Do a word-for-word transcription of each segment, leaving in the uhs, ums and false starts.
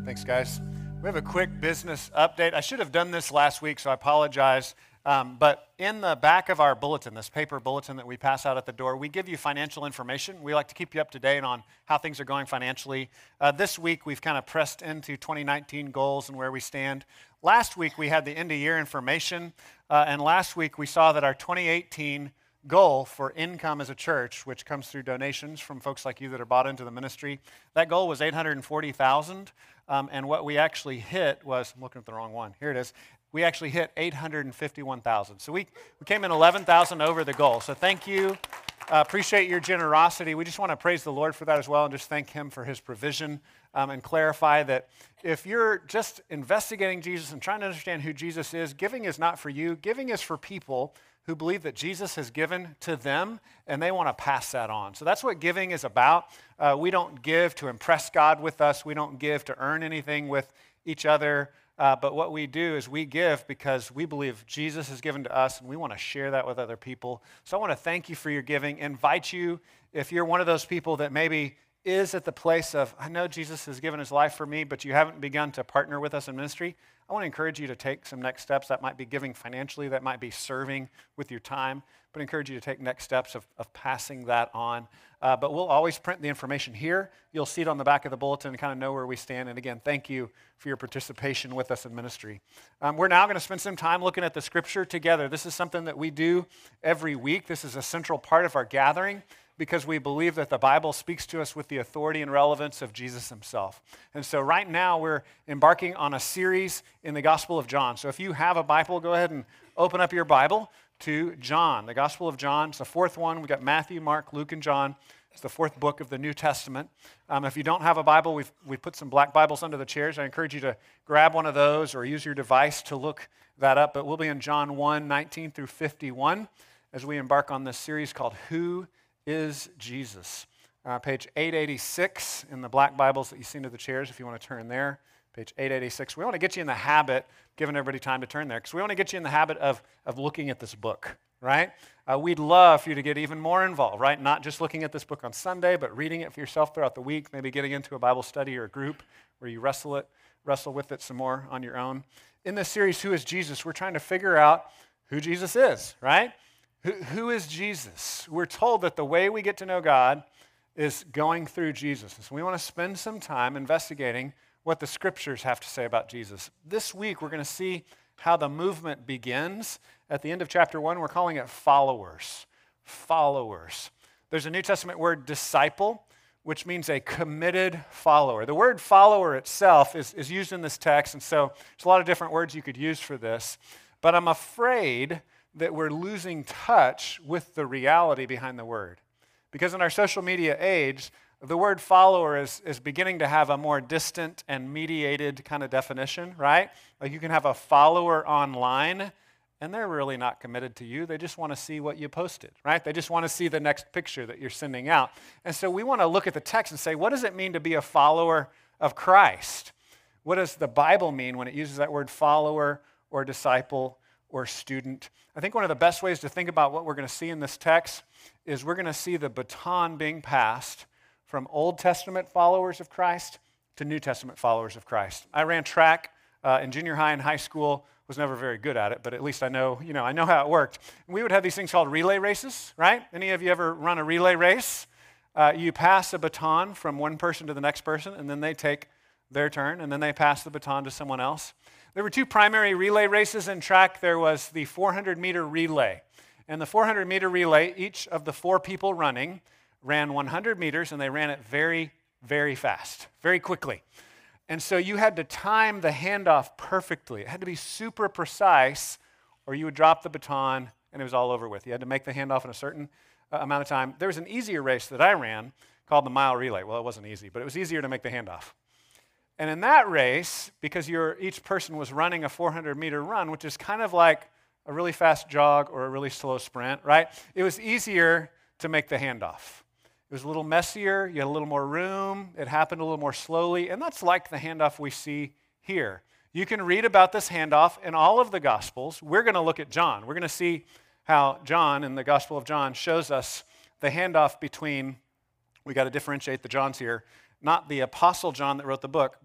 Thanks, guys. We have a quick business update. I should have done this last week, so I apologize. Um, but in the back of our bulletin, this paper bulletin that we pass out at the door, we give you financial information. We like to keep you up to date on how things are going financially. Uh, this week, we've kind of pressed into twenty nineteen goals and where we stand. Last week, we had the end-of-year information, uh, and last week, we saw that our twenty eighteen goal for income as a church, which comes through donations from folks like you that are bought into the ministry, that goal was eight hundred forty thousand dollars, um, and what we actually hit was, I'm looking at the wrong one, here it is, we actually hit eight hundred fifty-one thousand dollars. So we, we came in eleven thousand dollars over the goal. So thank you. Uh, appreciate your generosity. We just want to praise the Lord for that as well and just thank Him for His provision um, and clarify that if you're just investigating Jesus and trying to understand who Jesus is, giving is not for you. Giving is for people who believe that Jesus has given to them, and they want to pass that on. So that's what giving is about. Uh, we don't give to impress God with us. We don't give to earn anything with each other. Uh, but what we do is we give because we believe Jesus has given to us, and we want to share that with other people. So I want to thank you for your giving. Invite you, if you're one of those people that maybe is at the place of, I know Jesus has given his life for me, but you haven't begun to partner with us in ministry, I want to encourage you to take some next steps. That might be giving financially, that might be serving with your time, but I encourage you to take next steps of, of passing that on. Uh, but we'll always print the information here. You'll see it on the back of the bulletin and kind of know where we stand. And again, thank you for your participation with us in ministry. Um, we're now going to spend some time looking at the scripture together. This is something that we do every week. This is a central part of our gathering, because we believe that the Bible speaks to us with the authority and relevance of Jesus himself. And so right now we're embarking on a series in the Gospel of John. So if you have a Bible, go ahead and open up your Bible to John, the Gospel of John. It's the fourth one. We've got Matthew, Mark, Luke, and John. It's the fourth book of the New Testament. Um, if you don't have a Bible, we've, we've put some black Bibles under the chairs. I encourage you to grab one of those or use your device to look that up. But we'll be in John one, nineteen through fifty-one as we embark on this series called Who is Jesus. Uh, page eight eighty-six in the black Bibles that you see under the chairs, if you want to turn there. Page eight eighty-six. We want to get you in the habit, giving everybody time to turn there, because we want to get you in the habit of, of looking at this book, right? Uh, we'd love for you to get even more involved, right? Not just looking at this book on Sunday, but reading it for yourself throughout the week, maybe getting into a Bible study or a group where you wrestle it, wrestle with it some more on your own. In this series, Who is Jesus? We're trying to figure out who Jesus is, right? Who, who is Jesus? We're told that the way we get to know God is going through Jesus. And so we want to spend some time investigating what the scriptures have to say about Jesus. This week, we're going to see how the movement begins. At the end of chapter one, we're calling it followers. Followers. There's a New Testament word, disciple, which means a committed follower. The word follower itself is, is used in this text, and so there's a lot of different words you could use for this. But I'm afraid that we're losing touch with the reality behind the word. Because in our social media age, the word follower is, is beginning to have a more distant and mediated kind of definition, right? Like you can have a follower online, and they're really not committed to you. They just want to see what you posted, right? They just want to see the next picture that you're sending out. And so we want to look at the text and say, what does it mean to be a follower of Christ? What does the Bible mean when it uses that word follower or disciple or student? I think one of the best ways to think about what we're going to see in this text is we're going to see the baton being passed from Old Testament followers of Christ to New Testament followers of Christ. I ran track uh, in junior high and high school, was never very good at it, but at least I know, you know, I know how it worked. We would have these things called relay races, right? Any of you ever run a relay race? Uh, you pass a baton from one person to the next person, and then they take their turn, and then they pass the baton to someone else. There were two primary relay races in track. There was the four hundred meter relay. And the four hundred meter relay, each of the four people running ran one hundred meters, and they ran it very, very fast, very quickly. And so you had to time the handoff perfectly. It had to be super precise, or you would drop the baton, and it was all over with. You had to make the handoff in a certain uh, amount of time. There was an easier race that I ran called the mile relay. Well, it wasn't easy, but it was easier to make the handoff. And in that race, because you're, each person was running a four hundred meter run, which is kind of like a really fast jog or a really slow sprint, right? It was easier to make the handoff. It was a little messier. You had a little more room. It happened a little more slowly. And that's like the handoff we see here. You can read about this handoff in all of the Gospels. We're going to look at John. We're going to see how John, in the Gospel of John, shows us the handoff between, we got to differentiate the Johns here, not the Apostle John that wrote the book, but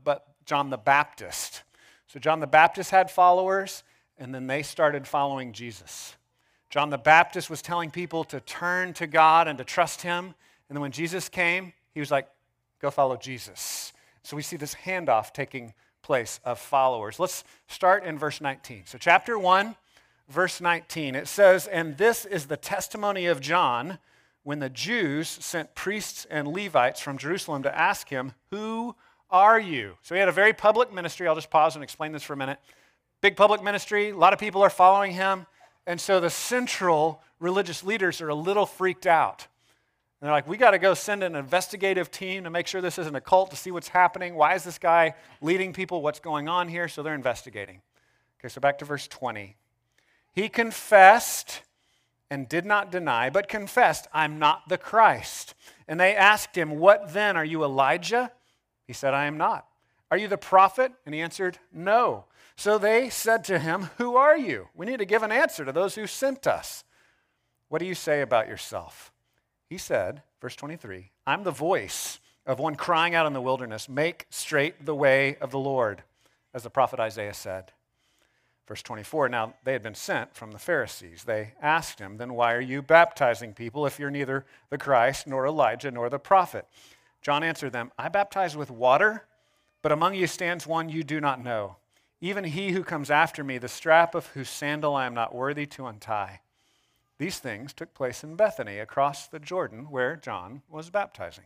John the Baptist. So John the Baptist had followers, and then they started following Jesus. John the Baptist was telling people to turn to God and to trust him. And then when Jesus came, he was like, go follow Jesus. So we see this handoff taking place of followers. Let's start in verse nineteen. So chapter one, verse nineteen, it says, and this is the testimony of John when the Jews sent priests and Levites from Jerusalem to ask him, who are you? So he had a very public ministry. I'll just pause and explain this for a minute. Big public ministry. A lot of people are following him. And so the central religious leaders are a little freaked out. And they're like, we got to go send an investigative team to make sure this isn't a cult, to see what's happening. Why is this guy leading people? What's going on here? So they're investigating. Okay, so back to verse twenty. He confessed and did not deny, but confessed, I'm not the Christ. And they asked him, what then? Are you Elijah? He said, I am not. Are you the prophet? And he answered, no. So they said to him, who are you? We need to give an answer to those who sent us. What do you say about yourself? He said, verse twenty-three, I'm the voice of one crying out in the wilderness, make straight the way of the Lord, as the prophet Isaiah said. Verse twenty-four, now they had been sent from the Pharisees. They asked him, then why are you baptizing people if you're neither the Christ, nor Elijah, nor the prophet? John answered them, I baptize with water, but among you stands one you do not know, even he who comes after me, the strap of whose sandal I am not worthy to untie. These things took place in Bethany, across the Jordan, where John was baptizing.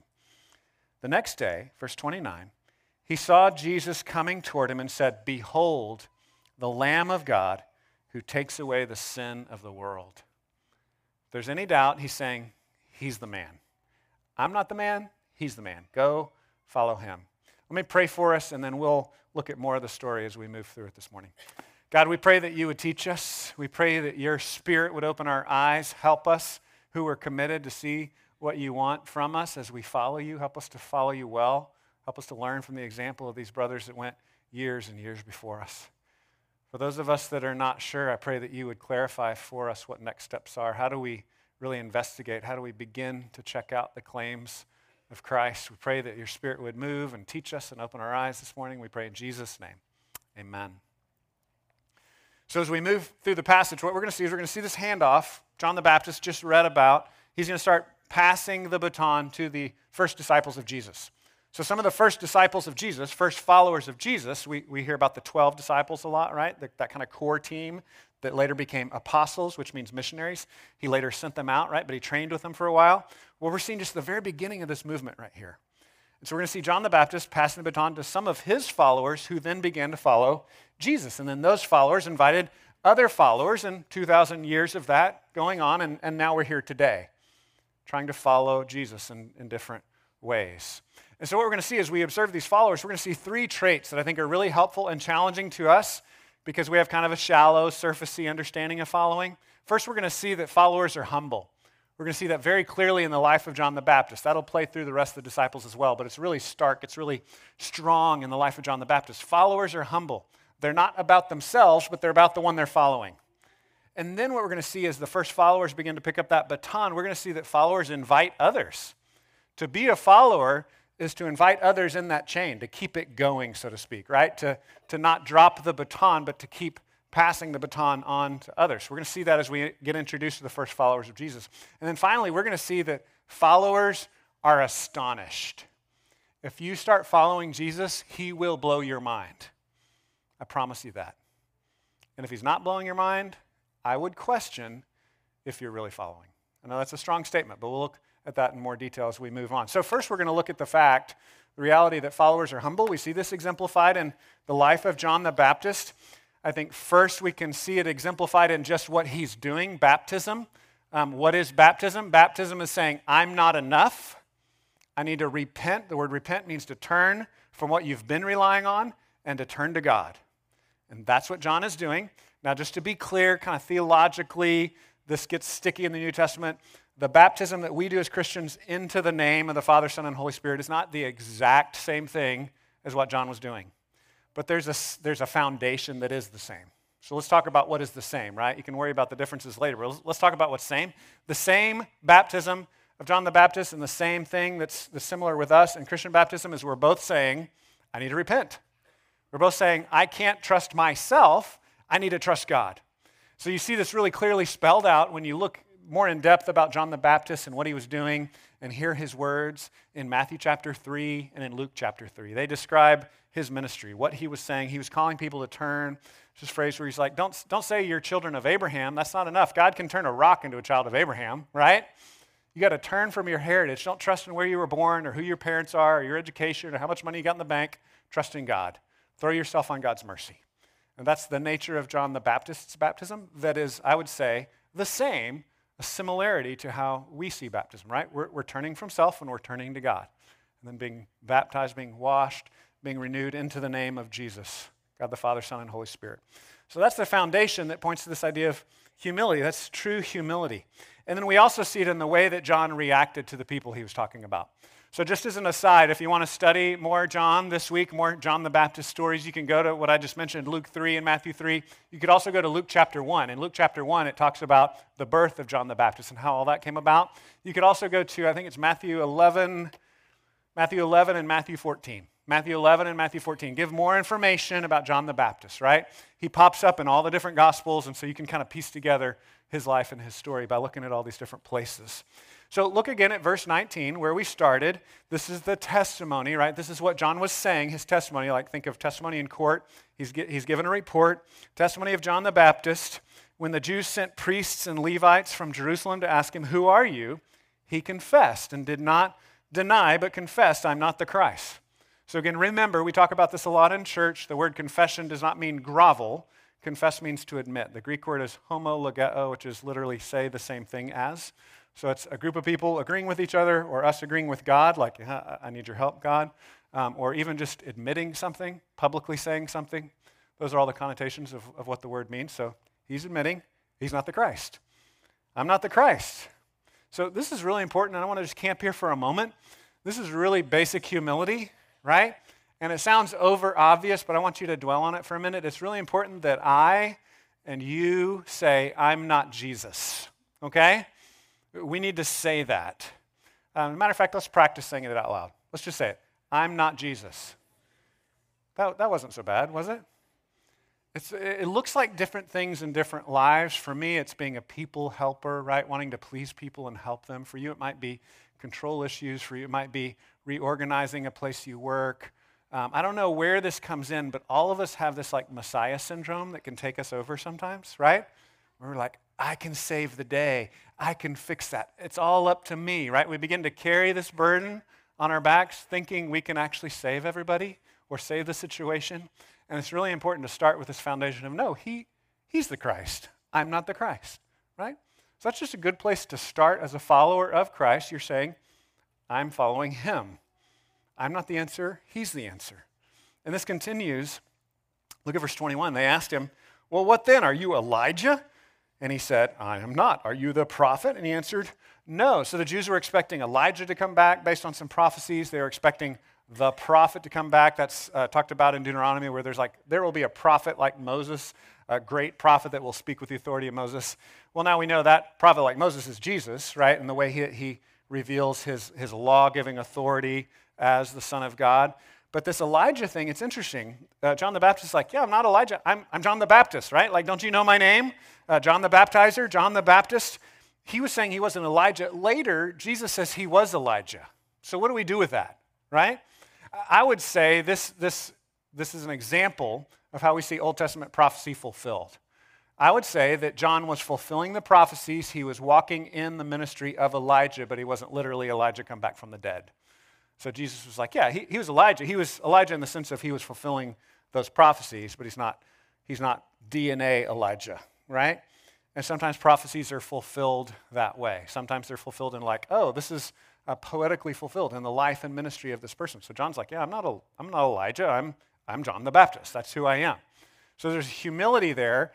The next day, verse twenty-nine, he saw Jesus coming toward him and said, behold, the Lamb of God who takes away the sin of the world. If there's any doubt, he's saying, he's the man. I'm not the man, he's the man. Go follow him. Let me pray for us, and then we'll look at more of the story as we move through it this morning. God, we pray that you would teach us. We pray that your Spirit would open our eyes, help us who are committed to see what you want from us as we follow you. Help us to follow you well. Help us to learn from the example of these brothers that went years and years before us. For those of us that are not sure, I pray that you would clarify for us what next steps are. How do we really investigate? How do we begin to check out the claims of Christ? We pray that your Spirit would move and teach us and open our eyes this morning. We pray in Jesus' name. Amen. So as we move through the passage, what we're going to see is we're going to see this handoff John the Baptist just read about. He's going to start passing the baton to the first disciples of Jesus. So some of the first disciples of Jesus, first followers of Jesus, we, we hear about the twelve disciples a lot, right? The, that kind of core team that later became apostles, which means missionaries. He later sent them out, right? But he trained with them for a while. Well, we're seeing just the very beginning of this movement right here. And so we're going to see John the Baptist passing the baton to some of his followers who then began to follow Jesus. And then those followers invited other followers, and two thousand years of that going on, and, and now we're here today, trying to follow Jesus in, in different ways. And so what we're going to see as we observe these followers, we're going to see three traits that I think are really helpful and challenging to us because we have kind of a shallow, surfacey understanding of following. First, we're going to see that followers are humble. We're going to see that very clearly in the life of John the Baptist. That'll play through the rest of the disciples as well, but it's really stark. It's really strong in the life of John the Baptist. Followers are humble. They're not about themselves, but they're about the one they're following. And then what we're going to see as the first followers begin to pick up that baton, we're going to see that followers invite others. To be a follower is to invite others in that chain, to keep it going, so to speak, right? To, to not drop the baton, but to keep passing the baton on to others. We're going to see that as we get introduced to the first followers of Jesus. And then finally, we're going to see that followers are astonished. If you start following Jesus, he will blow your mind. I promise you that. And if he's not blowing your mind, I would question if you're really following. I know that's a strong statement, but we'll look at that in more detail as we move on. So first we're going to look at the fact, the reality that followers are humble. We see this exemplified in the life of John the Baptist. I think first we can see it exemplified in just what he's doing, baptism. Um, what is baptism? Baptism is saying, I'm not enough. I need to repent. The word repent means to turn from what you've been relying on and to turn to God. And that's what John is doing. Now, just to be clear, kind of theologically, this gets sticky in the New Testament. The baptism that we do as Christians into the name of the Father, Son, and Holy Spirit is not the exact same thing as what John was doing. But there's a, there's a foundation that is the same. So let's talk about what is the same, right? You can worry about the differences later, but let's, let's talk about what's same. The same baptism of John the Baptist and the same thing that's, that's similar with us in Christian baptism is we're both saying, I need to repent. We're both saying, I can't trust myself. I need to trust God. So you see this really clearly spelled out when you look more in depth about John the Baptist and what he was doing and hear his words in Matthew chapter three and in Luke chapter three. They describe his ministry, what he was saying. He was calling people to turn. It's this phrase where he's like, don't, don't say you're children of Abraham. That's not enough. God can turn a rock into a child of Abraham, right? You got to turn from your heritage. Don't trust in where you were born or who your parents are or your education or how much money you got in the bank. Trust in God. Throw yourself on God's mercy. And that's the nature of John the Baptist's baptism. That is, I would say, the same, a similarity to how we see baptism, right? We're, we're turning from self and we're turning to God. And then being baptized, being washed, being renewed into the name of Jesus, God the Father, Son, and Holy Spirit. So that's the foundation that points to this idea of humility. That's true humility. And then we also see it in the way that John reacted to the people he was talking about. So just as an aside, if you want to study more John this week, more John the Baptist stories, you can go to what I just mentioned, Luke three and Matthew three. You could also go to Luke chapter one. In Luke chapter one, it talks about the birth of John the Baptist and how all that came about. You could also go to, I think it's Matthew eleven, Matthew eleven and Matthew fourteen. Matthew eleven and Matthew fourteen give more information about John the Baptist, right? He pops up in all the different Gospels, and so you can kind of piece together his life and his story by looking at all these different places. So look again at verse nineteen, where we started. This is the testimony, right? This is what John was saying, his testimony. Like, think of testimony in court. He's, he's given a report. Testimony of John the Baptist. When the Jews sent priests and Levites from Jerusalem to ask him, who are you? He confessed and did not deny, but confessed, I'm not the Christ. So again, remember, we talk about this a lot in church. The word confession does not mean grovel. Confess means to admit. The Greek word is homologeo, which is literally say the same thing as. So it's a group of people agreeing with each other, or us agreeing with God, like, I need your help, God, um, or even just admitting something, publicly saying something. Those are all the connotations of, of what the word means. So he's admitting he's not the Christ. I'm not the Christ. So this is really important, and I want to just camp here for a moment. This is really basic humility, right? And it sounds over obvious, but I want you to dwell on it for a minute. It's really important that I and you say, I'm not Jesus, okay? We need to say that. Um, as a matter of fact, let's practice saying it out loud. Let's just say it. I'm not Jesus. That, that wasn't so bad, was it? It's, it looks like different things in different lives. For me, it's being a people helper, right? Wanting to please people and help them. For you, it might be control issues. For you, it might be reorganizing a place you work. Um, I don't know where this comes in, but all of us have this like Messiah syndrome that can take us over sometimes, right? We're like, I can save the day. I can fix that. It's all up to me, right? We begin to carry this burden on our backs thinking we can actually save everybody or save the situation. And it's really important to start with this foundation of, no, he, he's the Christ. I'm not the Christ, right? So that's just a good place to start as a follower of Christ. You're saying, I'm following him. I'm not the answer. He's the answer. And this continues. Look at verse twenty-one. They asked him, well, what then? Are you Elijah? And he said, I am not. Are you the prophet? And he answered, no. So the Jews were expecting Elijah to come back based on some prophecies. They were expecting the prophet to come back. That's uh, talked about in Deuteronomy, where there's like, there will be a prophet like Moses, a great prophet that will speak with the authority of Moses. Well, now we know that prophet like Moses is Jesus, right? And the way he, he reveals his, his law-giving authority as the Son of God. But this Elijah thing, it's interesting. Uh, John the Baptist is like, yeah, I'm not Elijah. I'm, I'm John the Baptist, right? Like, don't you know my name? Uh, John the Baptizer, John the Baptist. He was saying he wasn't Elijah. Later, Jesus says he was Elijah. So what do we do with that, right? I would say this, this, this is an example of how we see Old Testament prophecy fulfilled. I would say that John was fulfilling the prophecies. He was walking in the ministry of Elijah, but he wasn't literally Elijah come back from the dead. So Jesus was like, yeah, he, he was Elijah. He was Elijah in the sense of he was fulfilling those prophecies, but he's not, he's not D N A Elijah, right? And sometimes prophecies are fulfilled that way. Sometimes they're fulfilled in like, oh, this is uh, poetically fulfilled in the life and ministry of this person. So John's like, yeah, I'm not, a, I'm not Elijah. I'm, I'm John the Baptist. That's who I am. So there's humility there.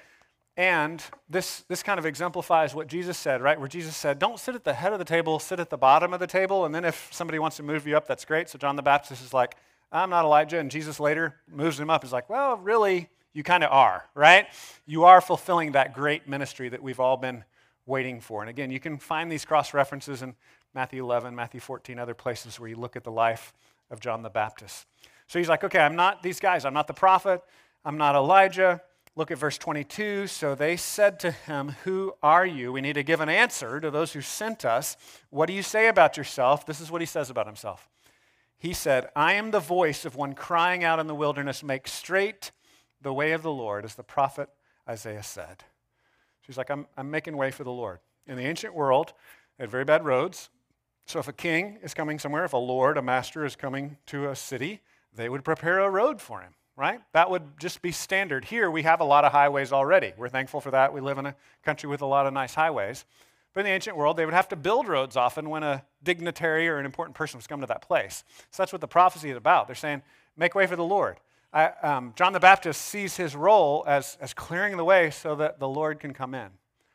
And this, this kind of exemplifies what Jesus said, right? Where Jesus said, don't sit at the head of the table, sit at the bottom of the table, and then if somebody wants to move you up, that's great. So John the Baptist is like, I'm not Elijah, and Jesus later moves him up. He's like, well, really, you kind of are, right? You are fulfilling that great ministry that we've all been waiting for. And again, you can find these cross-references in Matthew eleven, Matthew fourteen, other places where you look at the life of John the Baptist. So he's like, okay, I'm not these guys. I'm not the prophet. I'm not Elijah. Look at verse twenty-two. So they said to him, who are you? We need to give an answer to those who sent us. What do you say about yourself? This is what he says about himself. He said, I am the voice of one crying out in the wilderness, make straight the way of the Lord, as the prophet Isaiah said. She's like, I'm, I'm making way for the Lord. In the ancient world, they had very bad roads. So if a king is coming somewhere, if a lord, a master is coming to a city, they would prepare a road for him, right? That would just be standard. Here, we have a lot of highways already. We're thankful for that. We live in a country with a lot of nice highways. But in the ancient world, they would have to build roads often when a dignitary or an important person was coming to that place. So that's what the prophecy is about. They're saying, make way for the Lord. I, um, John the Baptist sees his role as, as clearing the way so that the Lord can come in.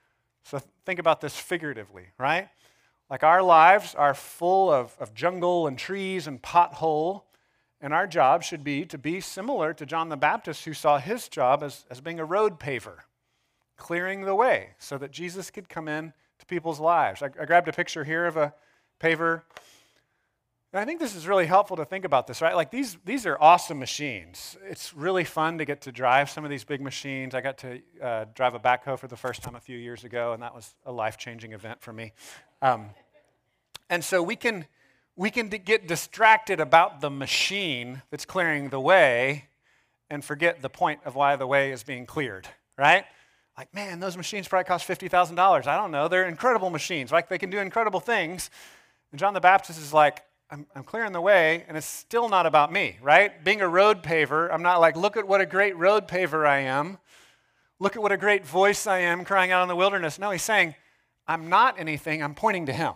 So think about this figuratively, right? Like our lives are full of, of jungle and trees and pothole, and our job should be to be similar to John the Baptist, who saw his job as, as being a road paver, clearing the way so that Jesus could come in to people's lives. I, I grabbed a picture here of a paver. And I think this is really helpful to think about this, right? Like these, these are awesome machines. It's really fun to get to drive some of these big machines. I got to uh, drive a backhoe for the first time a few years ago, and that was a life-changing event for me. Um, and so we can, we can d- get distracted about the machine that's clearing the way and forget the point of why the way is being cleared, right? Like, man, those machines probably cost fifty thousand dollars. I don't know. They're incredible machines. Like, they can do incredible things. And John the Baptist is like, I'm, I'm clearing the way, and it's still not about me, right? Being a road paver, I'm not like, look at what a great road paver I am. Look at what a great voice I am crying out in the wilderness. No, he's saying, I'm not anything. I'm pointing to him.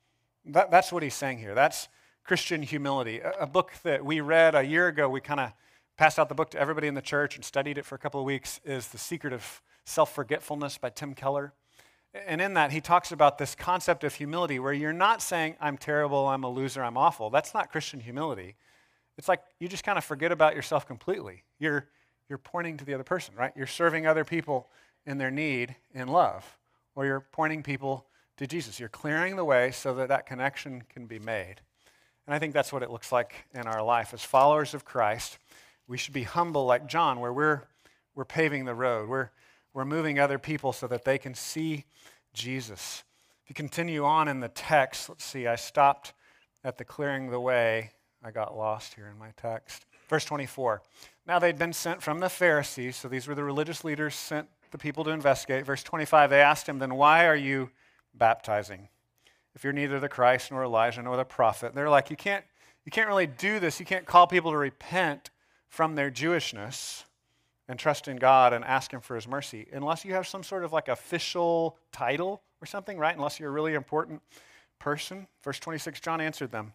That, that's what he's saying here. That's Christian humility. A, a book that we read a year ago, we kind of passed out the book to everybody in the church and studied it for a couple of weeks, is The Secret of Self-Forgetfulness by Tim Keller. And in that, he talks about this concept of humility where you're not saying, I'm terrible, I'm a loser, I'm awful. That's not Christian humility. It's like you just kind of forget about yourself completely. You're, you're pointing to the other person, right? You're serving other people in their need in love. Or you're pointing people to Jesus. You're clearing the way so that that connection can be made. And I think that's what it looks like in our life. As followers of Christ, we should be humble like John, where we're, we're paving the road. We're We're moving other people so that they can see Jesus. If you continue on in the text, let's see, I stopped at the clearing the way. I got lost here in my text. Verse twenty-four. Now they'd been sent from the Pharisees, so these were the religious leaders sent the people to investigate. Verse twenty-five, they asked him, then why are you baptizing? If you're neither the Christ nor Elijah nor the prophet. They're like, you can't, you can't really do this. You can't call people to repent from their Jewishness and trust in God and ask him for his mercy, unless you have some sort of like official title or something, right? Unless you're a really important person. Verse twenty-six, John answered them,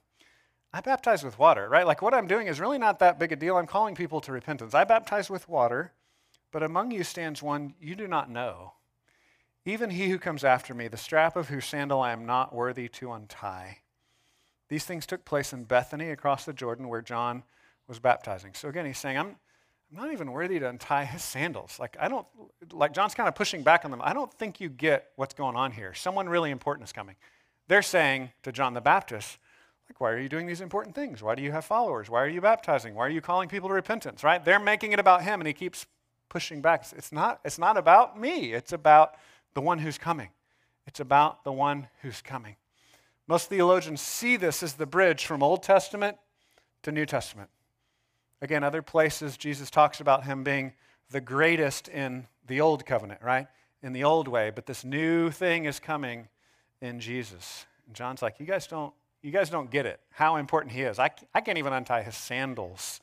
I baptize with water, right? Like what I'm doing is really not that big a deal. I'm calling people to repentance. I baptize with water, but among you stands one you do not know. Even he who comes after me, the strap of whose sandal I am not worthy to untie. These things took place in Bethany across the Jordan where John was baptizing. So again, he's saying, I'm I'm not even worthy to untie his sandals. Like, I don't, like John's kind of pushing back on them. I don't think you get what's going on here. Someone really important is coming. They're saying to John the Baptist, like, why are you doing these important things? Why do you have followers? Why are you baptizing? Why are you calling people to repentance, right? They're making it about him, and he keeps pushing back. It's not, it's not about me. It's about the one who's coming. It's about the one who's coming. Most theologians see this as the bridge from Old Testament to New Testament. Again, other places, Jesus talks about him being the greatest in the old covenant, right? In the old way, but this new thing is coming in Jesus. And John's like, you guys don't, you guys don't get it, how important he is. I, I can't even untie his sandals.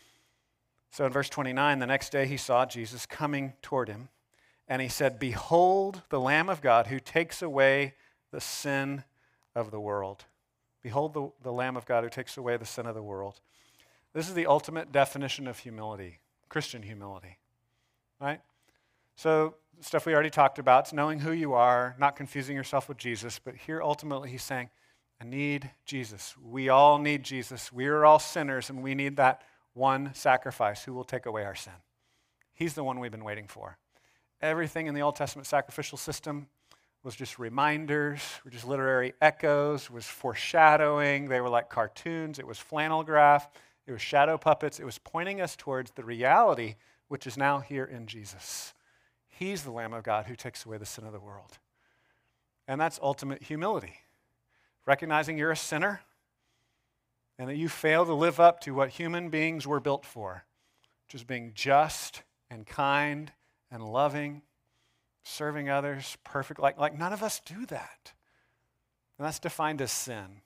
So in verse twenty-nine, the next day he saw Jesus coming toward him, and he said, behold the Lamb of God who takes away the sin of the world. Behold the, the Lamb of God who takes away the sin of the world. This is the ultimate definition of humility, Christian humility, right? So stuff we already talked about, it's knowing who you are, not confusing yourself with Jesus, but here ultimately he's saying, I need Jesus. We all need Jesus. We are all sinners, and we need that one sacrifice who will take away our sin. He's the one we've been waiting for. Everything in the Old Testament sacrificial system was just reminders, were just literary echoes, was foreshadowing. They were like cartoons. It was flannel graph. It was shadow puppets. It was pointing us towards the reality which is now here in Jesus. He's the Lamb of God who takes away the sin of the world. And that's ultimate humility. Recognizing you're a sinner and that you fail to live up to what human beings were built for, which is being just and kind and loving, serving others, perfect. Like, like none of us do that. And that's defined as sin.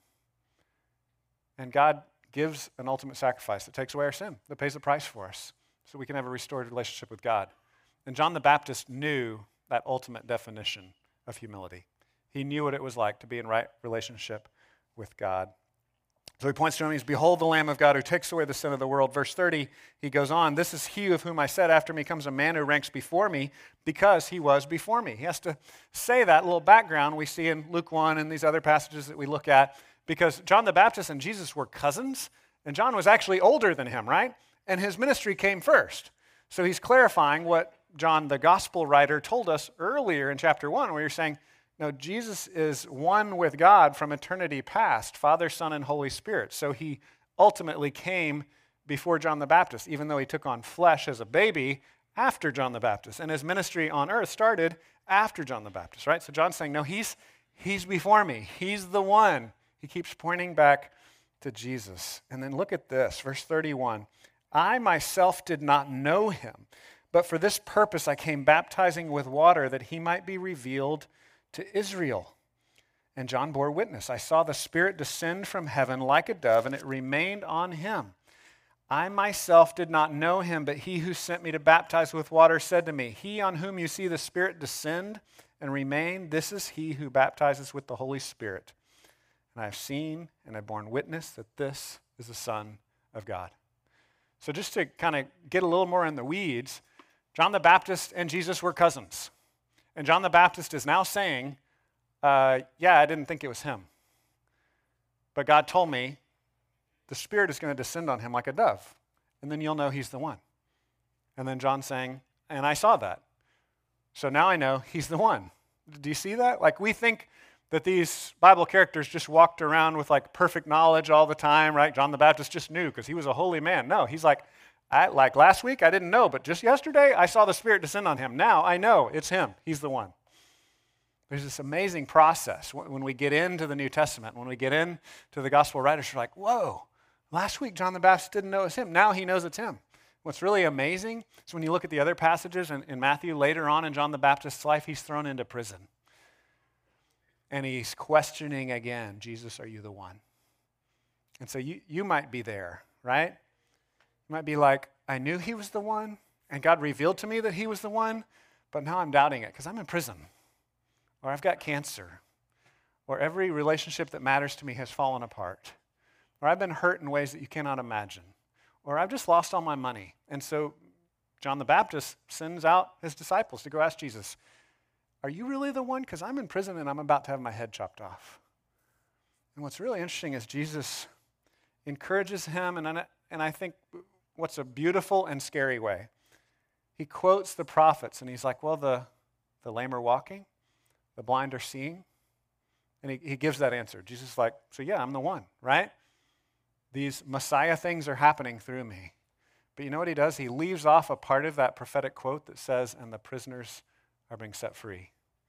And God gives an ultimate sacrifice that takes away our sin, that pays the price for us, so we can have a restored relationship with God. And John the Baptist knew that ultimate definition of humility. He knew what it was like to be in right relationship with God. So he points to him, he's, behold the Lamb of God who takes away the sin of the world. Verse thirty, he goes on, this is he of whom I said, after me comes a man who ranks before me, because he was before me. He has to say that little background we see in Luke one and these other passages that we look at, because John the Baptist and Jesus were cousins, and John was actually older than him, right? And his ministry came first. So he's clarifying what John, the gospel writer, told us earlier in chapter one, where you're saying, no, Jesus is one with God from eternity past, Father, Son, and Holy Spirit. So he ultimately came before John the Baptist, even though he took on flesh as a baby after John the Baptist. And his ministry on earth started after John the Baptist, right? So John's saying, no, he's, he's before me. He's the one. He keeps pointing back to Jesus. And then look at this, verse thirty-one. I myself did not know him, but for this purpose I came baptizing with water, that he might be revealed to Israel. And John bore witness. I saw the Spirit descend from heaven like a dove, and it remained on him. I myself did not know him, but he who sent me to baptize with water said to me, he on whom you see the Spirit descend and remain, this is he who baptizes with the Holy Spirit. And I have seen and have borne witness that this is the Son of God. So just to kind of get a little more in the weeds, John the Baptist and Jesus were cousins. And John the Baptist is now saying, uh, yeah, I didn't think it was him. But God told me the Spirit is going to descend on him like a dove, and then you'll know he's the one. And then John's saying, and I saw that. So now I know he's the one. Do you see that? Like, we think that these Bible characters just walked around with like perfect knowledge all the time, right? John the Baptist just knew because he was a holy man. No, he's like, I, like last week, I didn't know, but just yesterday, I saw the Spirit descend on him. Now I know it's him. He's the one. There's this amazing process when we get into the New Testament, when we get into the gospel writers, we're like, whoa, last week John the Baptist didn't know it was him. Now he knows it's him. What's really amazing is when you look at the other passages in, in Matthew, later on in John the Baptist's life, he's thrown into prison. And he's questioning again, Jesus, are you the one? And so you, you might be there, right? You might be like, I knew he was the one, and God revealed to me that he was the one, but now I'm doubting it because I'm in prison, or I've got cancer, or every relationship that matters to me has fallen apart, or I've been hurt in ways that you cannot imagine, or I've just lost all my money. And so John the Baptist sends out his disciples to go ask Jesus, are you really the one? Because I'm in prison and I'm about to have my head chopped off. And what's really interesting is Jesus encourages him, and I, and I think what's a beautiful and scary way. He quotes the prophets, and he's like, well, the, the lame are walking, the blind are seeing. And he, he gives that answer. Jesus is like, so yeah, I'm the one, right? These Messiah things are happening through me. But you know what he does? He leaves off a part of that prophetic quote that says, and the prisoners are being set free.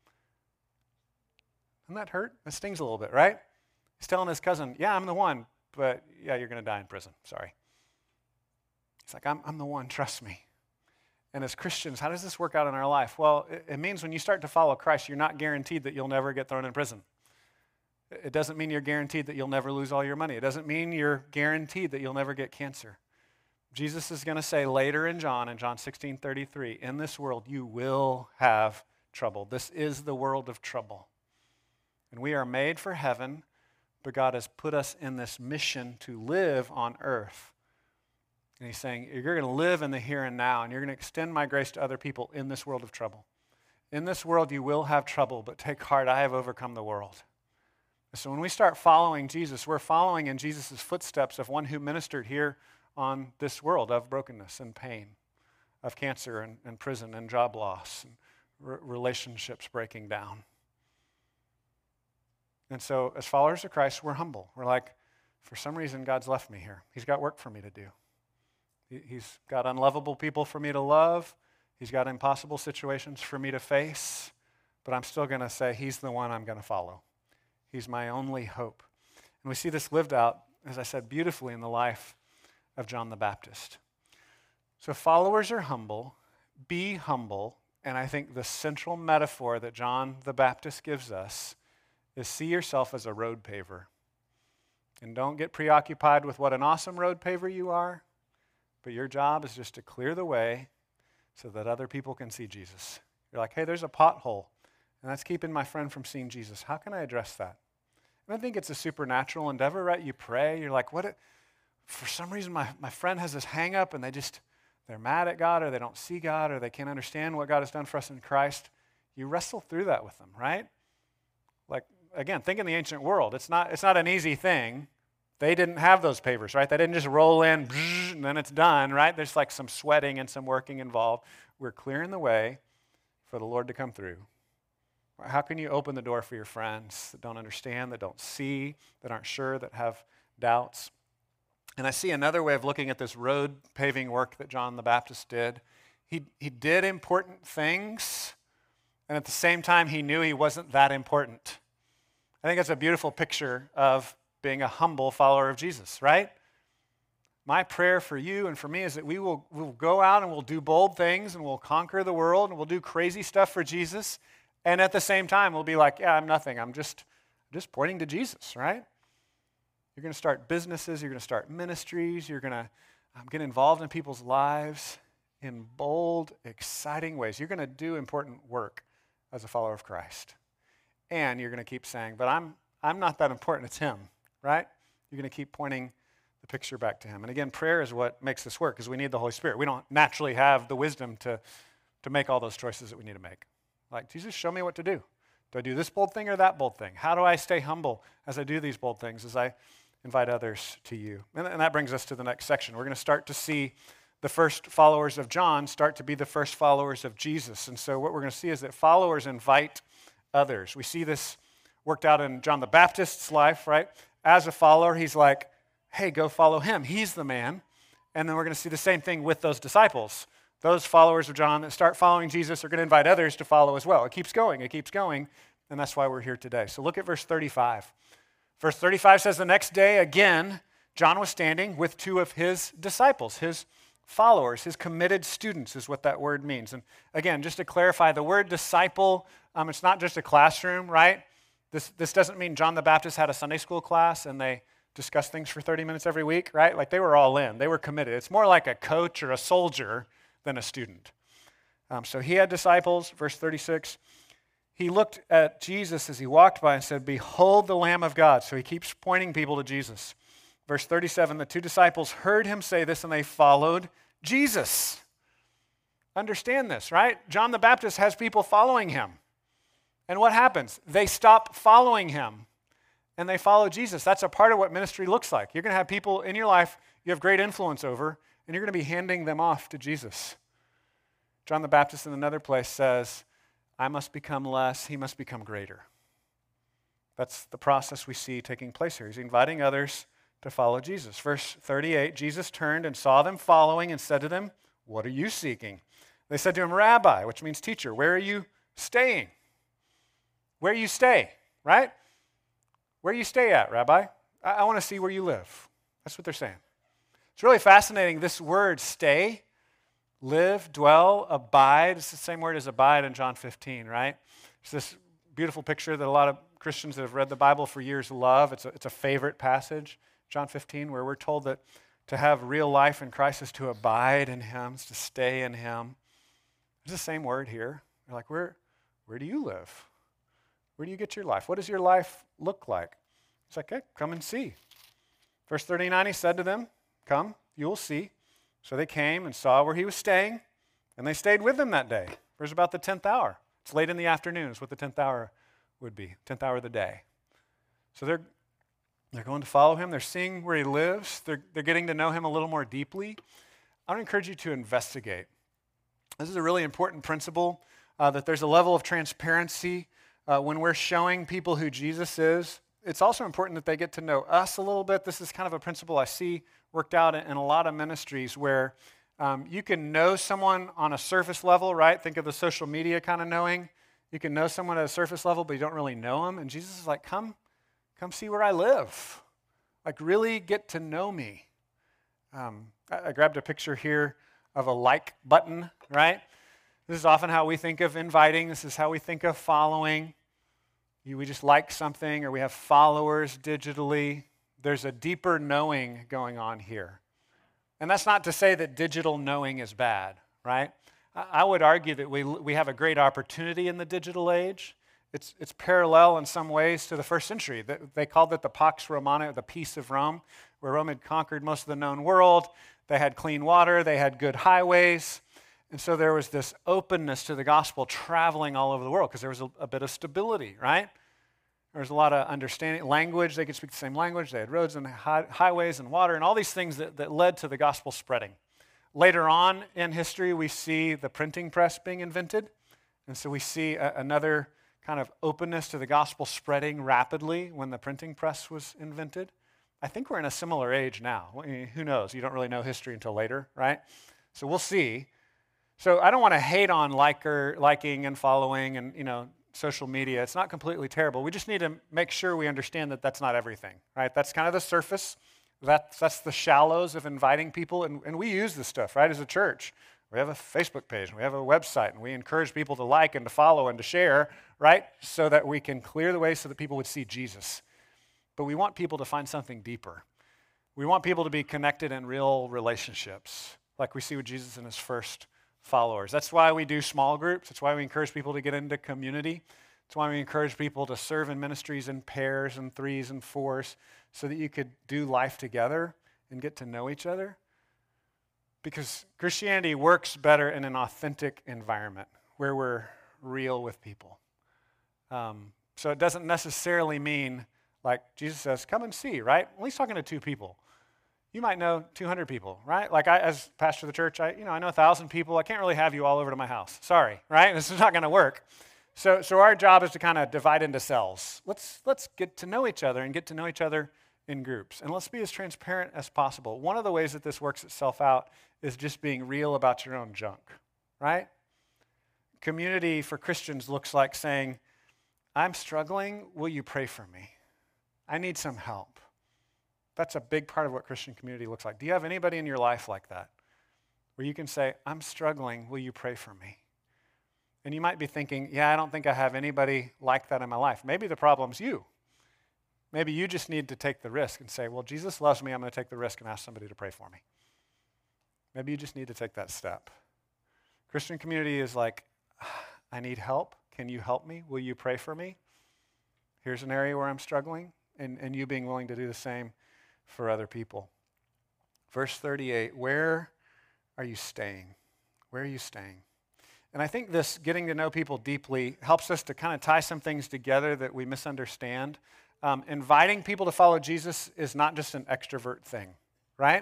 Doesn't that hurt? That stings a little bit, right? He's telling his cousin, yeah, I'm the one, but yeah, you're going to die in prison. Sorry. He's like, I'm, I'm the one, trust me. And as Christians, how does this work out in our life? Well, it, it means when you start to follow Christ, you're not guaranteed that you'll never get thrown in prison. It doesn't mean you're guaranteed that you'll never lose all your money. It doesn't mean you're guaranteed that you'll never get cancer. Jesus is going to say later in John, in John sixteen thirty-three, in this world you will have trouble. This is the world of trouble. And we are made for heaven, but God has put us in this mission to live on earth. And he's saying, you're going to live in the here and now, and you're going to extend my grace to other people in this world of trouble. In this world you will have trouble, but take heart, I have overcome the world. So when we start following Jesus, we're following in Jesus' footsteps of one who ministered here on this world of brokenness and pain, of cancer and, and prison and job loss, and r- relationships breaking down. And so as followers of Christ, we're humble. We're like, for some reason, God's left me here. He's got work for me to do. He, he's got unlovable people for me to love. He's got impossible situations for me to face. But I'm still going to say he's the one I'm going to follow. He's my only hope. And we see this lived out, as I said, beautifully in the life of John the Baptist. So followers are humble. Be humble. And I think the central metaphor that John the Baptist gives us is see yourself as a road paver. And don't get preoccupied with what an awesome road paver you are, but your job is just to clear the way so that other people can see Jesus. You're like, hey, there's a pothole, and that's keeping my friend from seeing Jesus. How can I address that? And I think it's a supernatural endeavor, right? You pray, you're like, what? It, for some reason, my, my friend has this hang up, and they just, they're mad at God, or they don't see God, or they can't understand what God has done for us in Christ. You wrestle through that with them, right? Like, again, think in the ancient world. It's not, it's not an easy thing. They didn't have those pavers, right? They didn't just roll in, and then it's done, right? There's like some sweating and some working involved. We're clearing the way for the Lord to come through. How can you open the door for your friends that don't understand, that don't see, that aren't sure, that have doubts? And I see another way of looking at this road paving work that John the Baptist did. He, he did important things, and at the same time, he knew he wasn't that important. I think that's a beautiful picture of being a humble follower of Jesus, right? My prayer for you and for me is that we will we'll go out and we'll do bold things and we'll conquer the world and we'll do crazy stuff for Jesus. And at the same time, we'll be like, yeah, I'm nothing. I'm just, just pointing to Jesus, right? You're going to start businesses. You're going to start ministries. You're going to um, get involved in people's lives in bold, exciting ways. You're going to do important work as a follower of Christ. And you're going to keep saying, but I'm I'm not that important. It's him. Right? You're going to keep pointing the picture back to him. And again, prayer is what makes this work because we need the Holy Spirit. We don't naturally have the wisdom to, to make all those choices that we need to make. Like, Jesus, show me what to do. Do I do this bold thing or that bold thing? How do I stay humble as I do these bold things, as I invite others to you? And, and that brings us to the next section. We're going to start to see the first followers of John start to be the first followers of Jesus. And so what we're going to see is that followers invite others. We see this worked out in John the Baptist's life, right? As a follower, he's like, hey, go follow him. He's the man. And then we're going to see the same thing with those disciples. Those followers of John that start following Jesus are going to invite others to follow as well. It keeps going. It keeps going. And that's why we're here today. So look at verse thirty-five. Verse thirty-five says, the next day, again, John was standing with two of his disciples, his followers, his committed students is what that word means. And again, just to clarify, the word disciple, um, it's not just a classroom, right? This, this doesn't mean John the Baptist had a Sunday school class and they discussed things for thirty minutes every week, right? Like they were all in. They were committed. It's more like a coach or a soldier than a student. Um, so he had disciples, verse thirty-six. He looked at Jesus as he walked by and said, behold the Lamb of God. So he keeps pointing people to Jesus. Verse thirty-seven, the two disciples heard him say this and they followed Jesus. Understand this, right? John the Baptist has people following him. And what happens? They stop following him and they follow Jesus. That's a part of what ministry looks like. You're going to have people in your life you have great influence over, and you're going to be handing them off to Jesus. John the Baptist in another place says, I must become less, he must become greater. That's the process we see taking place here. He's inviting others to follow Jesus. Verse thirty-eight, Jesus turned and saw them following and said to them, what are you seeking? They said to him, Rabbi, which means teacher, where are you staying? Where you stay, right? Where you stay at, Rabbi? I, I want to see where you live. That's what they're saying. It's really fascinating. This word, stay, live, dwell, abide, it's the same word as abide in John fifteen, right? It's this beautiful picture that a lot of Christians that have read the Bible for years love. It's a, it's a favorite passage, John fifteen, where we're told that to have real life in Christ is to abide in him, is to stay in him. It's the same word here. You're like, where, where do you live? Where do you get your life? What does your life look like? It's like, hey, come and see. Verse thirty-nine, he said to them, come, you will see. So they came and saw where he was staying, and they stayed with him that day. It was about the tenth hour. It's late in the afternoon is what the tenth hour would be, tenth hour of the day. So they're, they're going to follow him. They're seeing where he lives. They're, they're getting to know him a little more deeply. I want to encourage you to investigate. This is a really important principle, uh, that there's a level of transparency Uh, when we're showing people who Jesus is it's also important that they get to know us a little bit. This is kind of a principle I see worked out in, in a lot of ministries where um, you can know someone on a surface level, right? Think of the social media kind of knowing. You can know someone at a surface level, but you don't really know them. And Jesus is like, come, come see where I live. Like, really get to know me. Um, I, I grabbed a picture here of a like button, right? This is often how we think of inviting. This is how we think of following. You, we just like something, or we have followers digitally. There's a deeper knowing going on here. And that's not to say that digital knowing is bad, right? I, I would argue that we, we have a great opportunity in the digital age. It's, it's parallel in some ways to the first century. They, they called it the Pax Romana, the peace of Rome, where Rome had conquered most of the known world. They had clean water. They had good highways. And so there was this openness to the gospel traveling all over the world because there was a, a bit of stability, right? There was a lot of understanding, language. They could speak the same language. They had roads and hi- highways and water and all these things that, that led to the gospel spreading. Later on in history, we see the printing press being invented. And so we see a, another kind of openness to the gospel spreading rapidly when the printing press was invented. I think we're in a similar age now. I mean, who knows? You don't really know history until later, right? So we'll see. So I don't want to hate on liker, liking and following and, you know, social media. It's not completely terrible. We just need to make sure we understand that that's not everything, right? That's kind of the surface. That's, that's the shallows of inviting people, and, and we use this stuff, right, as a church. We have a Facebook page, and we have a website, and we encourage people to like and to follow and to share, right, so that we can clear the way so that people would see Jesus. But we want people to find something deeper. We want people to be connected in real relationships, like we see with Jesus and his first followers. That's why we do small groups. That's why we encourage people to get into community. That's why we encourage people to serve in ministries in pairs and threes and fours so that you could do life together and get to know each other. Because Christianity works better in an authentic environment where we're real with people. Um, so it doesn't necessarily mean, like Jesus says, come and see, right? Well, he's talking to two people. You might know two hundred people, right? Like I, as pastor of the church, I, you know, I know one thousand people. I can't really have you all over to my house. Sorry, right? This is not going to work. So, so our job is to kind of divide into cells. Let's, let's get to know each other and get to know each other in groups. And let's be as transparent as possible. One of the ways that this works itself out is just being real about your own junk, right? Community for Christians looks like saying, I'm struggling. Will you pray for me? I need some help. That's a big part of what Christian community looks like. Do you have anybody in your life like that? Where you can say, I'm struggling, will you pray for me? And you might be thinking, yeah, I don't think I have anybody like that in my life. Maybe the problem's you. Maybe you just need to take the risk and say, well, Jesus loves me, I'm going to take the risk and ask somebody to pray for me. Maybe you just need to take that step. Christian community is like, I need help. Can you help me? Will you pray for me? Here's an area where I'm struggling, and, and you being willing to do the same for other people. Verse thirty-eight, where are you staying? Where are you staying? And I think this getting to know people deeply helps us to kind of tie some things together that we misunderstand. Um, inviting people to follow Jesus is not just an extrovert thing, right?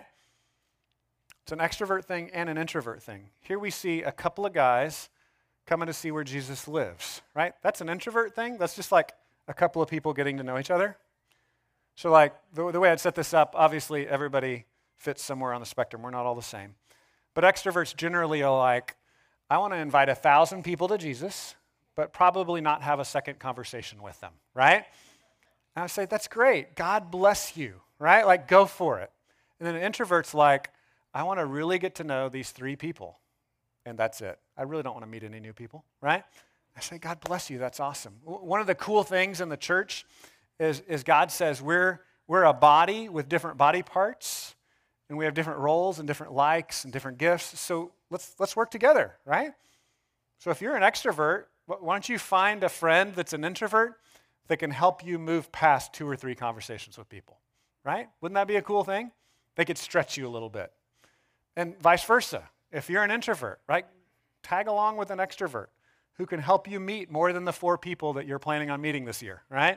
It's an extrovert thing and an introvert thing. Here we see a couple of guys coming to see where Jesus lives, right? That's an introvert thing. That's just like a couple of people getting to know each other. So like the, the way I'd set this up, obviously everybody fits somewhere on the spectrum. We're not all the same. But extroverts generally are like, I want to invite a thousand people to Jesus, but probably not have a second conversation with them, right? And I say, that's great. God bless you, right? Like, go for it. And then an introvert's like, I want to really get to know these three people, and that's it. I really don't want to meet any new people, right? I say, God bless you. That's awesome. One of the cool things in the church is, is God says we're, we're a body with different body parts, and we have different roles and different likes and different gifts. So let's let's work together, right? So if you're an extrovert, why don't you find a friend that's an introvert that can help you move past two or three conversations with people, right? Wouldn't that be a cool thing? They could stretch you a little bit. And vice versa. If you're an introvert, right, tag along with an extrovert who can help you meet more than the four people that you're planning on meeting this year, right?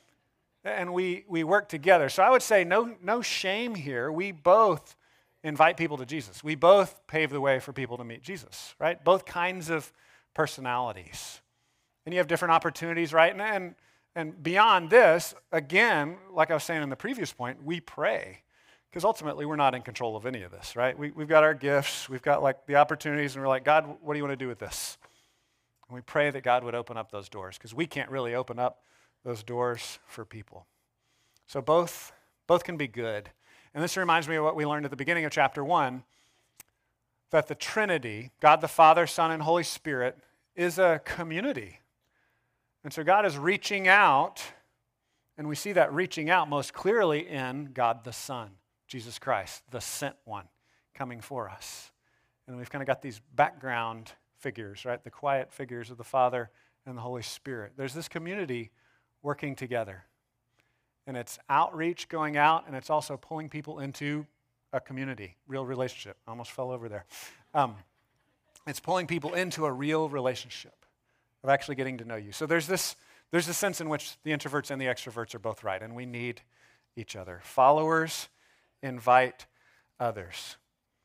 And we we work together. So I would say no, no shame here. We both invite people to Jesus. We both pave the way for people to meet Jesus, right? Both kinds of personalities. And you have different opportunities, right? And, and And beyond this, again, like I was saying in the previous point, we pray. Because ultimately, we're not in control of any of this, right? We, we've got our gifts, we've got like the opportunities, and we're like, God, what do you want to do with this? And we pray that God would open up those doors, because we can't really open up those doors for people. So both, both can be good. And this reminds me of what we learned at the beginning of chapter one, that the Trinity, God the Father, Son, and Holy Spirit, is a community. And so God is reaching out, and we see that reaching out most clearly in God the Son, Jesus Christ, the sent one, coming for us. And we've kind of got these background figures, right? The quiet figures of the Father and the Holy Spirit. There's this community working together. And it's outreach going out, and it's also pulling people into a community, real relationship. I almost fell over there. Um, it's pulling people into a real relationship of actually getting to know you. So there's this, there's this sense in which the introverts and the extroverts are both right, and we need each other. Followers invite others.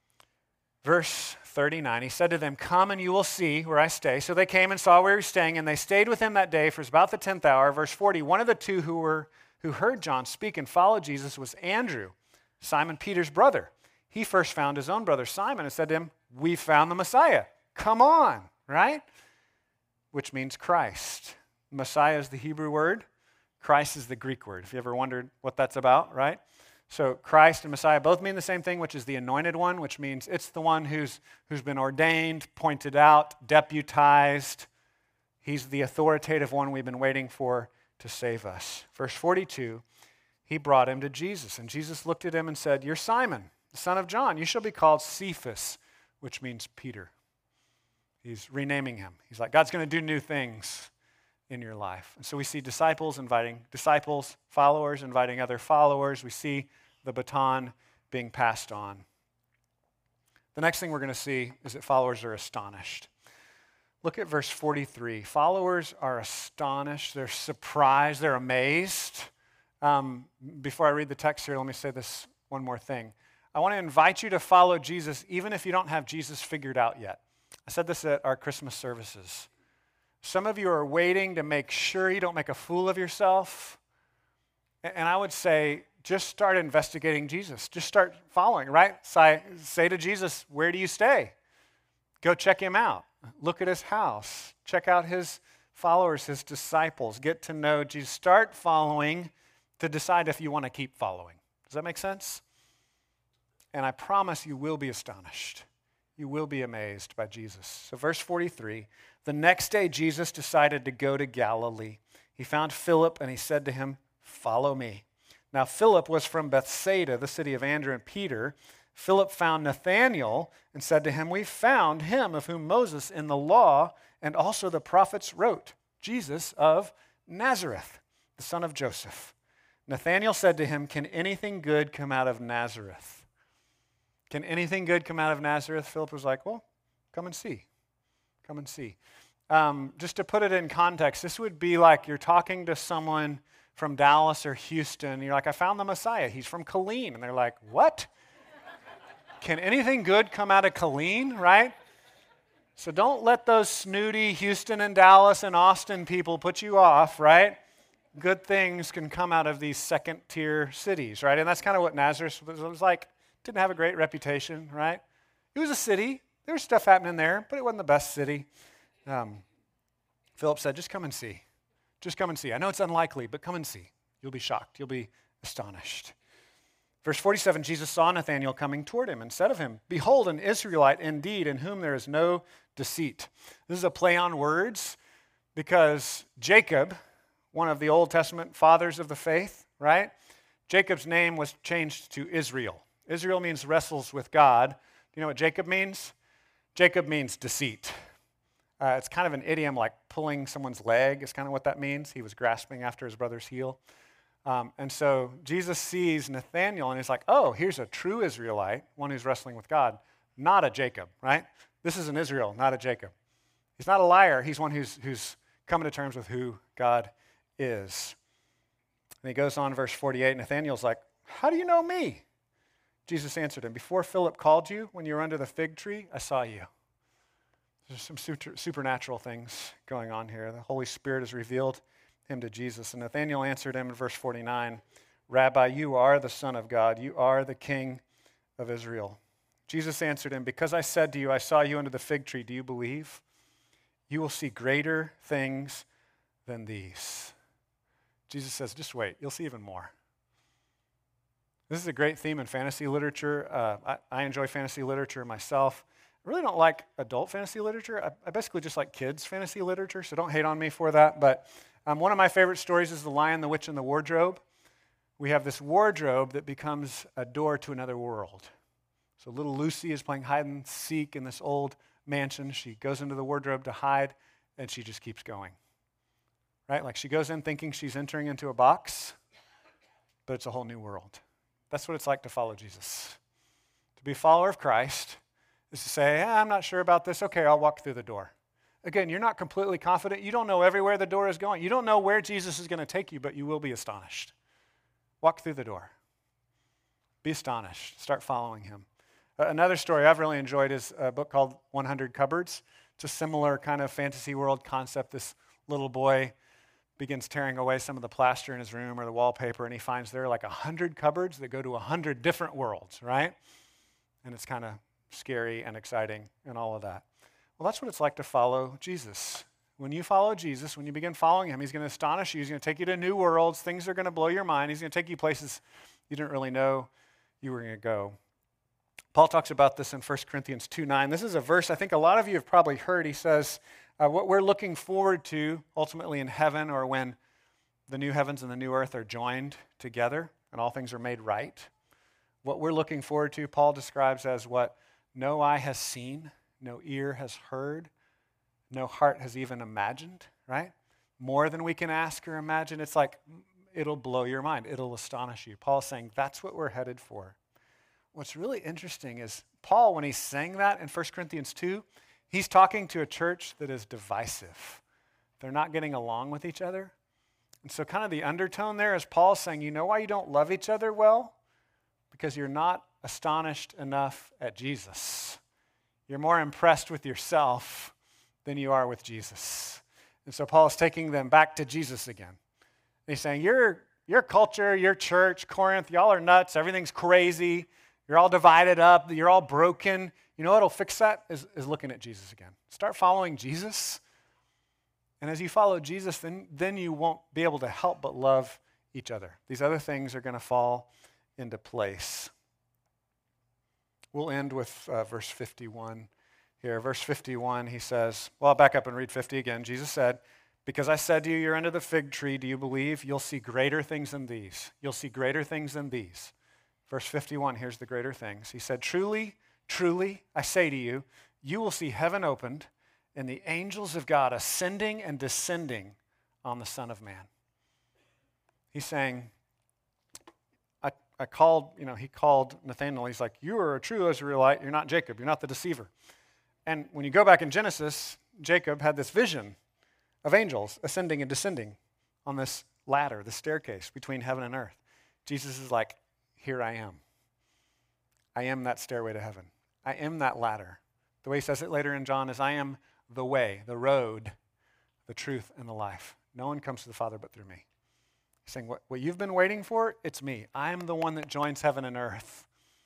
Verse thirty-nine, he said to them, come and you will see where I stay. So they came and saw where he was staying, and they stayed with him that day for about the tenth hour. Verse forty, one of the two who were who heard John speak and followed Jesus was Andrew, Simon Peter's brother. He first found his own brother Simon and said to him, we found the Messiah. Come on, right? Which means Christ. Messiah is the Hebrew word. Christ is the Greek word. If you ever wondered what that's about, right? So Christ and Messiah both mean the same thing, which is the anointed one, which means it's the one who's, who's been ordained, pointed out, deputized. He's the authoritative one we've been waiting for to save us. Verse forty-two, he brought him to Jesus, and Jesus looked at him and said, you're Simon, the son of John. You shall be called Cephas, which means Peter. He's renaming him. He's like, God's going to do new things in your life. And so we see disciples inviting disciples, followers inviting other followers. We see the baton being passed on. The next thing we're going to see is that followers are astonished. Look at verse forty-three. Followers are astonished. They're surprised. They're amazed. Um, before I read the text here, let me say this one more thing. I want to invite you to follow Jesus even if you don't have Jesus figured out yet. I said this at our Christmas services. Some of you are waiting to make sure you don't make a fool of yourself. And I would say, just start investigating Jesus. Just start following, right? Say, say to Jesus, where do you stay? Go check him out. Look at his house. Check out his followers, his disciples. Get to know Jesus. Start following to decide if you want to keep following. Does that make sense? And I promise you will be astonished. You will be amazed by Jesus. So verse forty-three, the next day Jesus decided to go to Galilee. He found Philip and he said to him, follow me. Now Philip was from Bethsaida, the city of Andrew and Peter. Philip found Nathanael and said to him, we found him of whom Moses in the law and also the prophets wrote, Jesus of Nazareth, the son of Joseph. Nathanael said to him, can anything good come out of Nazareth? Can anything good come out of Nazareth? Philip was like, well, come and see. Come and see. Um, just to put it in context, this would be like you're talking to someone from Dallas or Houston. And you're like, I found the Messiah. He's from Killeen. And they're like, what? Can anything good come out of Killeen, right? So don't let those snooty Houston and Dallas and Austin people put you off, right? Good things can come out of these second-tier cities, right? And that's kind of what Nazareth was, was like. Didn't have a great reputation, right? It was a city. There was stuff happening there, but it wasn't the best city. Um, Philip said, just come and see. Just come and see. I know it's unlikely, but come and see. You'll be shocked. You'll be astonished. Verse forty-seven, Jesus saw Nathanael coming toward him and said of him, behold, an Israelite indeed, in whom there is no deceit. This is a play on words because Jacob, one of the Old Testament fathers of the faith, right? Jacob's name was changed to Israel. Israel means wrestles with God. Do you know what Jacob means? Jacob means deceit. Uh, it's kind of an idiom like pulling someone's leg is kind of what that means. He was grasping after his brother's heel. Um, and so Jesus sees Nathanael and he's like, oh, here's a true Israelite, one who's wrestling with God, not a Jacob, right? This is an Israel, not a Jacob. He's not a liar. He's one who's, who's coming to terms with who God is. And he goes on, verse forty-eight, Nathanael's like, how do you know me? Jesus answered him, before Philip called you when you were under the fig tree, I saw you. There's some super, supernatural things going on here. The Holy Spirit has revealed him to Jesus. And Nathanael answered him in verse forty-nine, Rabbi, you are the Son of God. You are the King of Israel. Jesus answered him, because I said to you, I saw you under the fig tree. Do you believe? You will see greater things than these. Jesus says, just wait. You'll see even more. This is a great theme in fantasy literature. Uh, I, I enjoy fantasy literature myself. I really don't like adult fantasy literature. I, I basically just like kids' fantasy literature, so don't hate on me for that. But um, one of my favorite stories is The Lion, the Witch, and the Wardrobe. We have this wardrobe that becomes a door to another world. So little Lucy is playing hide and seek in this old mansion. She goes into the wardrobe to hide, and she just keeps going. Right? Like she goes in thinking she's entering into a box, but it's a whole new world. That's what it's like to follow Jesus. To be a follower of Christ is to say, eh, I'm not sure about this. Okay, I'll walk through the door. Again, you're not completely confident. You don't know everywhere the door is going. You don't know where Jesus is going to take you, but you will be astonished. Walk through the door. Be astonished. Start following him. Uh, another story I've really enjoyed is a book called one hundred Cupboards. It's a similar kind of fantasy world concept. This little boy begins tearing away some of the plaster in his room or the wallpaper, and he finds there are like one hundred cupboards that go to one hundred different worlds, right? And it's kind of scary and exciting and all of that. Well, that's what it's like to follow Jesus. When you follow Jesus, when you begin following him, he's going to astonish you. He's going to take you to new worlds. Things are going to blow your mind. He's going to take you places you didn't really know you were going to go. Paul talks about this in First Corinthians two nine. This is a verse I think a lot of you have probably heard. He says, uh, what we're looking forward to ultimately in heaven, or when the new heavens and the new earth are joined together and all things are made right, what we're looking forward to, Paul describes as what no eye has seen, no ear has heard, no heart has even imagined, right? More than we can ask or imagine. It's like, it'll blow your mind. It'll astonish you. Paul's saying that's what we're headed for. What's really interesting is Paul, when he's saying that in First Corinthians two, he's talking to a church that is divisive. They're not getting along with each other. And so kind of the undertone there is Paul saying, you know why you don't love each other well? Because you're not astonished enough at Jesus. You're more impressed with yourself than you are with Jesus. And so Paul is taking them back to Jesus again. And he's saying, your, your culture, your church, Corinth, y'all are nuts. Everything's crazy. You're all divided up. You're all broken. You know what'll fix that is, is looking at Jesus again. Start following Jesus. And as you follow Jesus, then, then you won't be able to help but love each other. These other things are going to fall into place. We'll end with uh, verse fifty-one here. Verse fifty-one, he says, well, I'll back up and read fifty again. Jesus said, because I said to you, you're under the fig tree. Do you believe? You'll see greater things than these. You'll see greater things than these. Verse fifty-one, here's the greater things. He said, truly, truly, I say to you, you will see heaven opened and the angels of God ascending and descending on the Son of Man. He's saying, I, I called, you know, he called Nathanael. He's like, you are a true Israelite. You're not Jacob. You're not the deceiver. And when you go back in Genesis, Jacob had this vision of angels ascending and descending on this ladder, this staircase between heaven and earth. Jesus is like, here I am. I am that stairway to heaven. I am that ladder. The way he says it later in John is, I am the way, the road, the truth, and the life. No one comes to the Father but through me. He's saying, what, what you've been waiting for, it's me. I am the one that joins heaven and earth.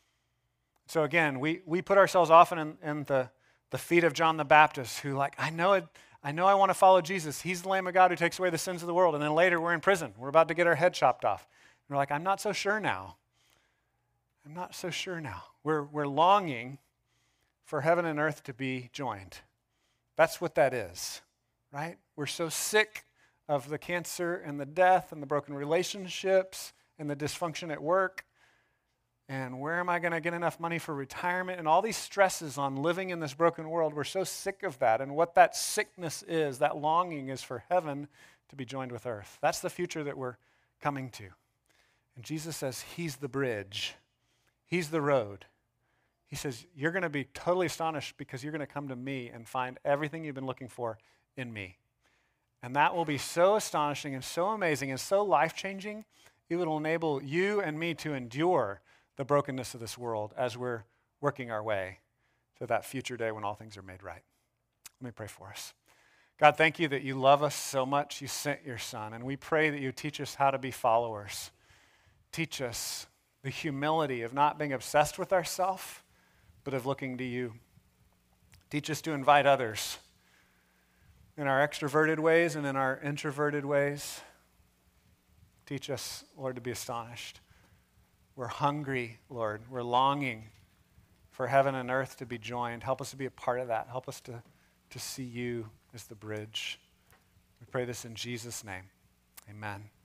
So again, we, we put ourselves often in, in the, the feet of John the Baptist, who like, I know it, I know I want to follow Jesus. He's the Lamb of God who takes away the sins of the world. And then later we're in prison. We're about to get our head chopped off. And we're like, I'm not so sure now. I'm not so sure now. We're, we're longing for heaven and earth to be joined. That's what that is, right? We're so sick of the cancer and the death and the broken relationships and the dysfunction at work. And where am I going to get enough money for retirement? And all these stresses on living in this broken world. We're so sick of that. And what that sickness is, that longing is for heaven to be joined with earth. That's the future that we're coming to. And Jesus says he's the bridge. He's the road. He says, you're going to be totally astonished because you're going to come to me and find everything you've been looking for in me. And that will be so astonishing and so amazing and so life-changing, it will enable you and me to endure the brokenness of this world as we're working our way to that future day when all things are made right. Let me pray for us. God, thank you that you love us so much, you sent your Son. And we pray that you teach us how to be followers. Teach us the humility of not being obsessed with ourselves, but of looking to you. Teach us to invite others in our extroverted ways and in our introverted ways. Teach us, Lord, to be astonished. We're hungry, Lord. We're longing for heaven and earth to be joined. Help us to be a part of that. Help us to, to see you as the bridge. We pray this in Jesus' name. Amen.